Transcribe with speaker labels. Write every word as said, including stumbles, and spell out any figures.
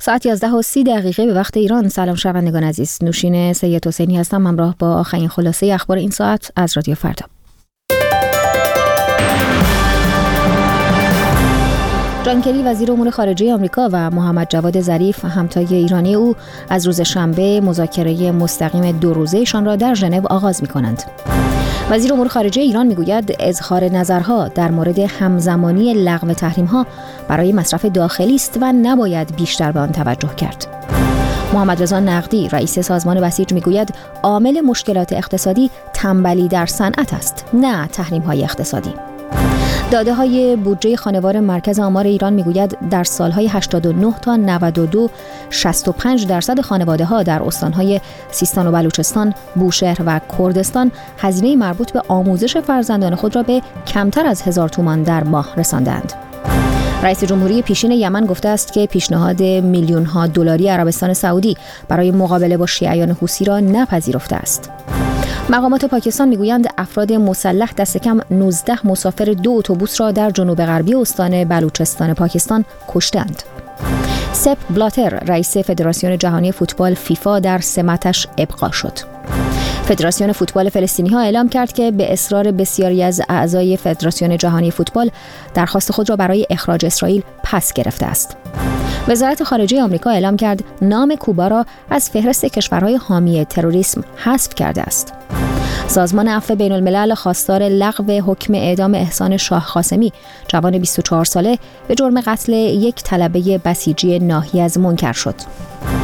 Speaker 1: ساعت یازده و سی دقیقه به وقت ایران. سلام شنوندگان عزیز، نوشین سید حسینی هستم همراه با آخرین خلاصه اخبار این ساعت از رادیو فردا. جان کری وزیر امور خارجه آمریکا و محمد جواد ظریف همتای ایرانی او از روز شنبه مذاکره مستقیم دو روزه‌شان را در ژنو آغاز می‌کنند. وزیر امور خارجه ایران میگوید اظهار نظرها در مورد همزمانی لغو تحریم‌ها برای مصرف داخلی است و نباید بیشتر به آن توجه کرد. محمد رضا نقدی رئیس سازمان بسیج میگوید عامل مشکلات اقتصادی تنبلی در صنعت است، نه تحریم‌های اقتصادی. داده های بودجه خانوار مرکز آمار ایران میگوید در سالهای هشتاد و نه تا نود و دو شصت و پنج درصد خانواده ها در استانهای سیستان و بلوچستان، بوشهر و کردستان هزینه مربوط به آموزش فرزندان خود را به کمتر از هزار تومان در ماه رساندند. رئیس جمهوری پیشین یمن گفته است که پیشنهاد میلیون ها دلاری عربستان سعودی برای مقابله با شیعیان حوثی را نپذیرفته است. مقامات پاکستان میگویند افراد مسلح دست کم نوزده مسافر دو اتوبوس را در جنوب غربی استان بلوچستان پاکستان کشتند. سپ بلاتر رئیس فدراسیون جهانی فوتبال فیفا در سمتش ابقا شد. فدراسیون فوتبال فلسطینی ها اعلام کرد که به اصرار بسیاری از اعضای فدراسیون جهانی فوتبال درخواست خود را برای اخراج اسرائیل پس گرفته است. وزارت خارجه آمریکا اعلام کرد نام کوبا را از فهرست کشورهای حامی تروریسم حذف کرده است. سازمان عفو بین الملل خواستار لغو حکم اعدام احسان شاه قاسمی، جوان بیست و چهار ساله، به جرم قتل یک طلبه بسیجی ناحیه از منکر شد.